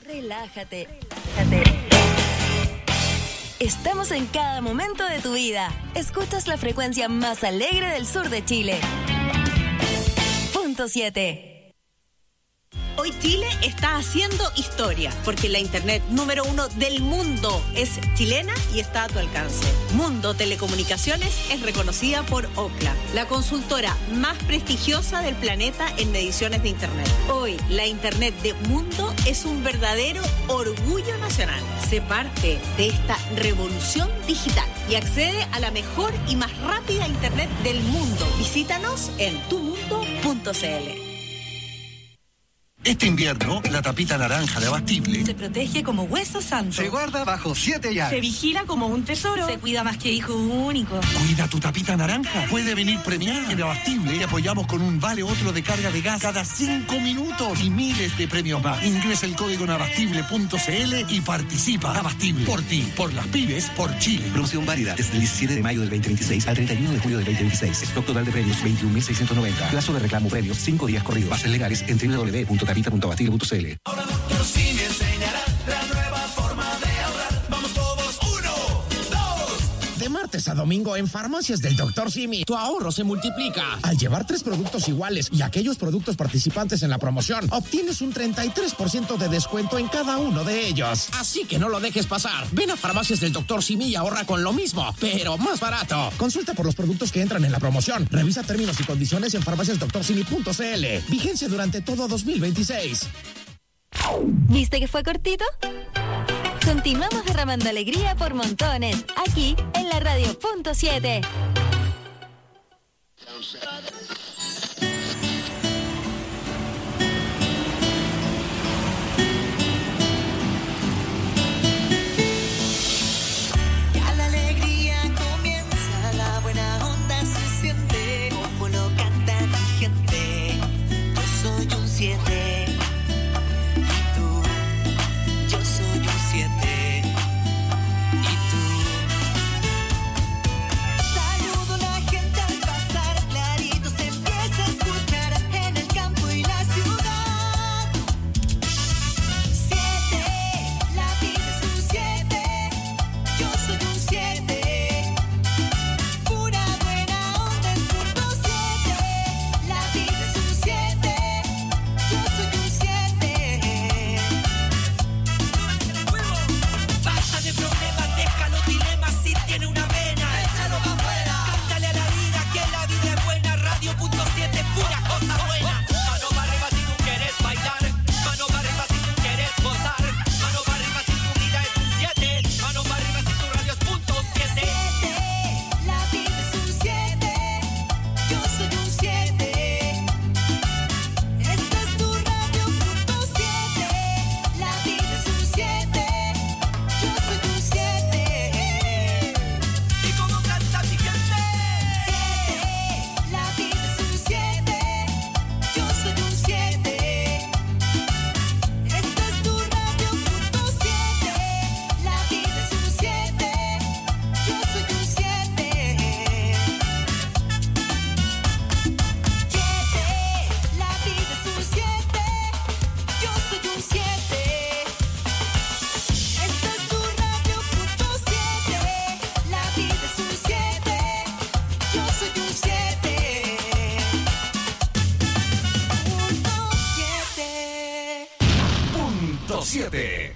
Relájate. Estamos en cada momento de tu vida. Escuchas la frecuencia más alegre del sur de Chile. Punto 7. Hoy Chile está haciendo historia, porque la internet número 1 del mundo es chilena y está a tu alcance. Mundo Telecomunicaciones es reconocida por Ookla, la consultora más prestigiosa del planeta en mediciones de internet. Hoy, la internet de Mundo es un verdadero orgullo nacional. Sé parte de esta revolución digital y accede a la mejor y más rápida internet del mundo. Visítanos en tumundo.cl. Este invierno, la tapita naranja de Abastible se protege como hueso santo. Se guarda bajo 7 llaves. Se vigila como un tesoro. Se cuida más que hijo único. Cuida tu tapita naranja. Puede venir premiada. En Abastible te apoyamos con un vale otro de carga de gas cada 5 minutos y miles de premios más. Ingresa el código en abastible.cl y participa. Abastible. Por ti, por las pymes, por Chile. Promoción válida desde el 17 de mayo del 2026 al 31 de julio del 2026. Stock total de premios 21.690. Plazo de reclamo premios 5 días corridos. Bases legales en www.tapita.abastible.cl. Ahora Dr. Simi me enseñará la nueva forma de ahorrar. Vamos todos, 1, 2. De martes a domingo en Farmacias del Dr. Simi, tu ahorro se multiplica. Al llevar 3 productos iguales y aquellos productos participantes en la promoción, obtienes un 33% de descuento en cada uno de ellos. Así que no lo dejes pasar. Ven a Farmacias del Dr. Simi y ahorra con lo mismo, pero más barato. Consulta por los productos que entran en la promoción. Revisa términos y condiciones en farmaciasdoctorsimi.cl. Vigencia durante todo 2026. ¿Viste que fue cortito? Continuamos derramando alegría por montones, aquí en la radio Punto 7. Ya la alegría comienza, la buena onda se siente, como lo canta mi gente. Yo soy un 7. Punto 7.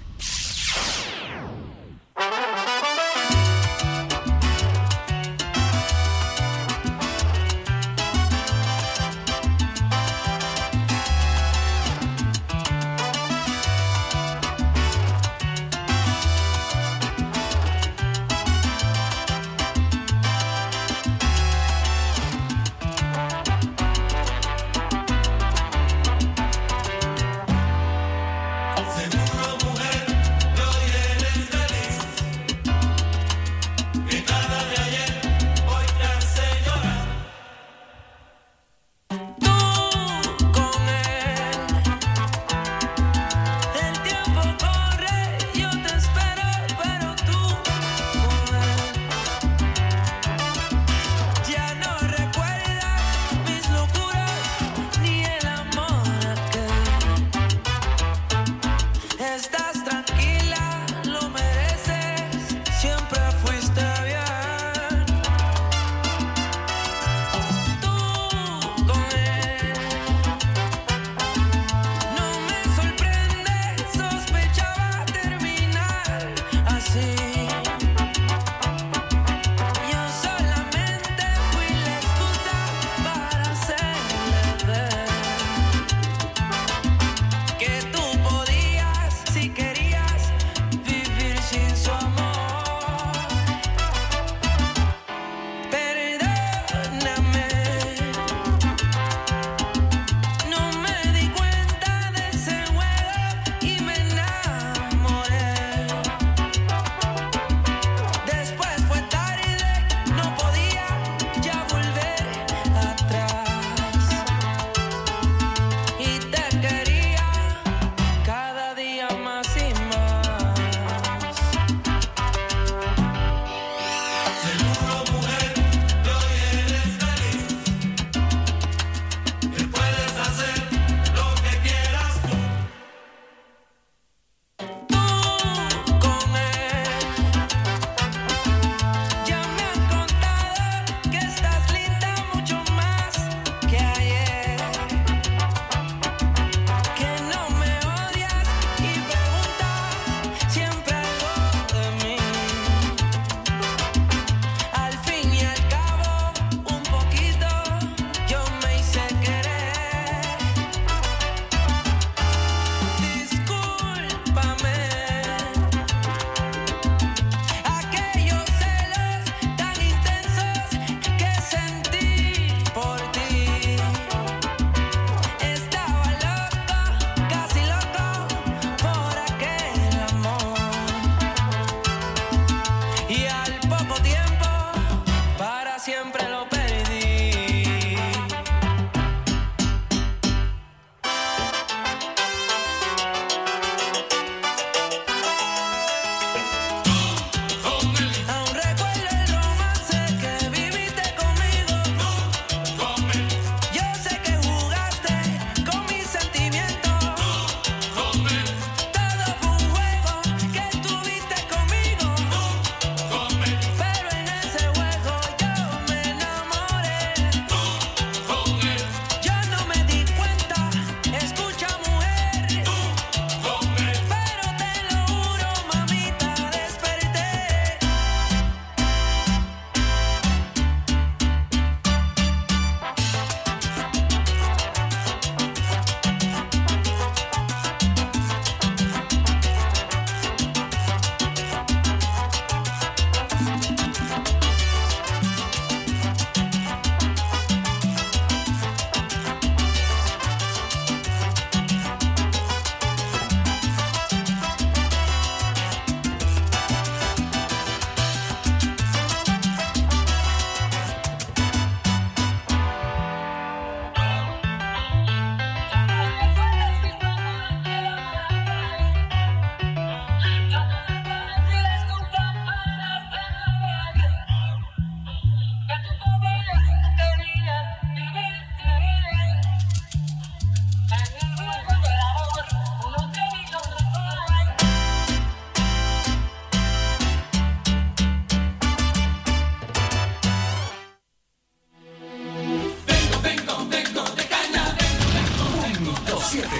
Seguro mujer.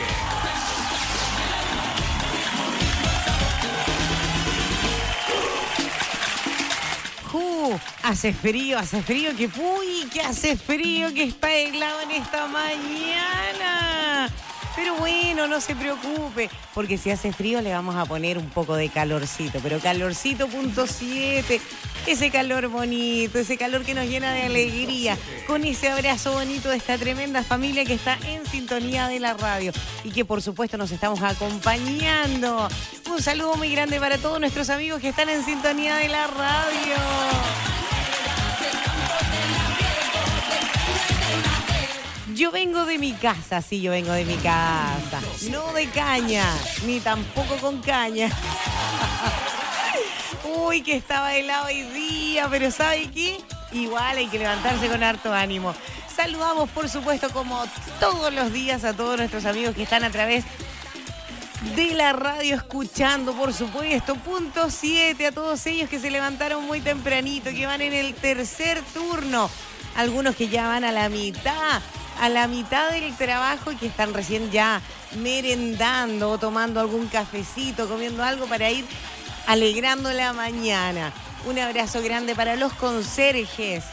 Hace frío, que hace frío, que está helado en esta mañana. Pero bueno, no se preocupe, porque si hace frío le vamos a poner un poco de calorcito, pero calorcito .7, ese calor bonito, ese calor que nos llena de alegría, con ese abrazo bonito de esta tremenda familia que está en sintonía de la radio y que por supuesto nos estamos acompañando. Un saludo muy grande para todos nuestros amigos que están en sintonía de la radio. Yo vengo de mi casa, sí, yo vengo de mi casa. No de caña, ni tampoco con caña. Uy, que estaba helado hoy día, pero ¿sabe qué? Igual hay que levantarse con harto ánimo. Saludamos, por supuesto, como todos los días a todos nuestros amigos que están a través de la radio escuchando, por supuesto, .7, a todos ellos que se levantaron muy tempranito, que van en el tercer turno. Algunos que ya van a la mitad del trabajo y que están recién ya merendando o tomando algún cafecito, comiendo algo para ir alegrando la mañana. Un abrazo grande para los conserjes,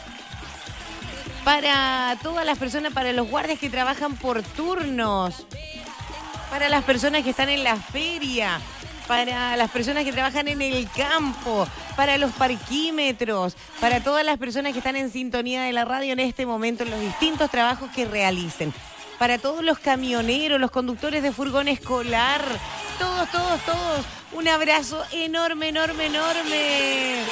para todas las personas, para los guardias que trabajan por turnos, para las personas que están en la feria, para las personas que trabajan en el campo, para los parquímetros, para todas las personas que están en sintonía de la radio en este momento en los distintos trabajos que realicen, para todos los camioneros, los conductores de furgón escolar, todos, un abrazo enorme, enorme, enorme.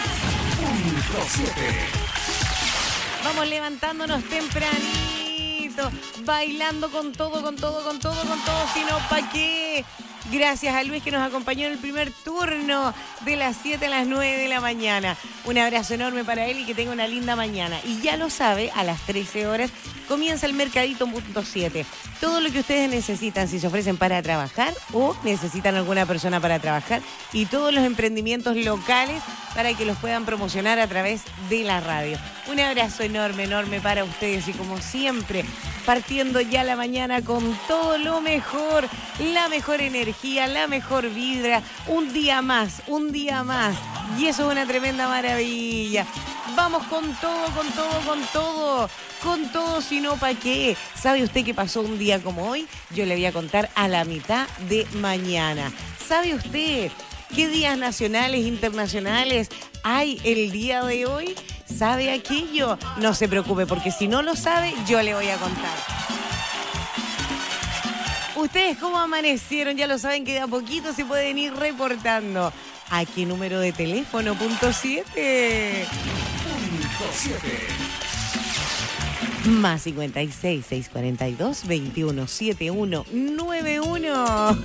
Vamos levantándonos tempranito, bailando con todo, si no, ¿pa' qué? Gracias a Luis que nos acompañó en el primer turno de las 7 a las 9 de la mañana. Un abrazo enorme para él y que tenga una linda mañana. Y ya lo sabe, a las 13 horas comienza el Mercadito .7. Todo lo que ustedes necesitan, si se ofrecen para trabajar o necesitan alguna persona para trabajar, y todos los emprendimientos locales para que los puedan promocionar a través de la radio. Un abrazo enorme, enorme para ustedes y como siempre, partiendo ya la mañana con todo lo mejor, la mejor energía, la mejor vibra, un día más, y eso es una tremenda maravilla. Vamos con todo, si no, ¿pa' qué? ¿Sabe usted qué pasó un día como hoy? Yo le voy a contar a la mitad de mañana. ¿Sabe usted qué días nacionales, internacionales hay el día de hoy? ¿Sabe aquello? No se preocupe, porque si no lo sabe, yo le voy a contar. Ustedes cómo amanecieron, ya lo saben que de a poquito se pueden ir reportando. ¿A qué número de teléfono? .7. Más 56 642 21 71 91.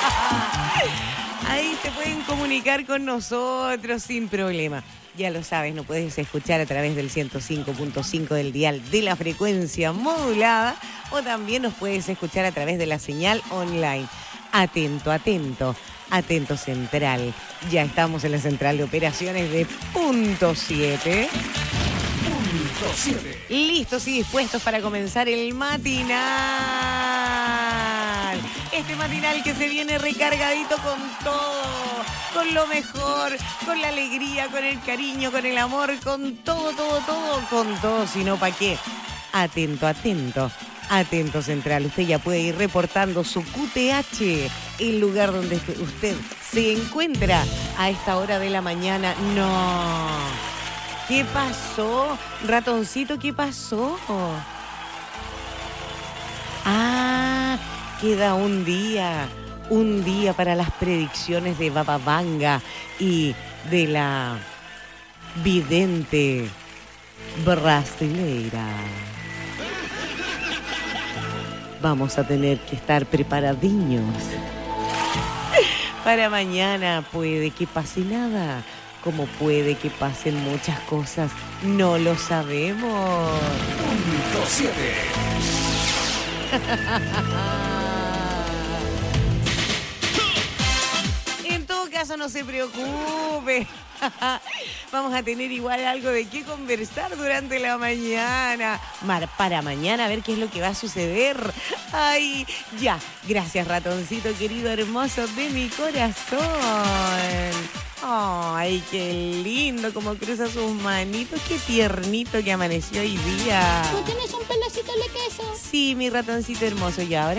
Ahí se pueden comunicar con nosotros sin problema. Ya lo sabes, nos puedes escuchar a través del 105.5 del dial de la frecuencia modulada o también nos puedes escuchar a través de la señal online. Atento Central. Ya estamos en la central de operaciones de .7. Listos y dispuestos para comenzar el matinal. Este matinal que se viene recargadito con todo, con lo mejor, con la alegría, con el cariño, con el amor, con todo, con todo, si no, ¿pa' qué? Atento Central. Usted ya puede ir reportando su QTH, el lugar donde usted se encuentra a esta hora de la mañana. No. ¿Qué pasó? Ratoncito, ¿qué pasó? Queda un día para las predicciones de Baba Vanga y de la vidente brasileira. Vamos a tener que estar preparadiños. Para mañana puede que pase nada, como puede que pasen muchas cosas, no lo sabemos. .7. En todo caso, eso no se preocupe. Vamos a tener igual algo de qué conversar durante la mañana. Para mañana a ver qué es lo que va a suceder. Ay, ya. Gracias, ratoncito querido, hermoso de mi corazón. Ay, qué lindo como cruza sus manitos. Qué tiernito que amaneció hoy día. ¿Tú tienes un pedacito de queso? Sí, mi ratoncito hermoso. Y ahora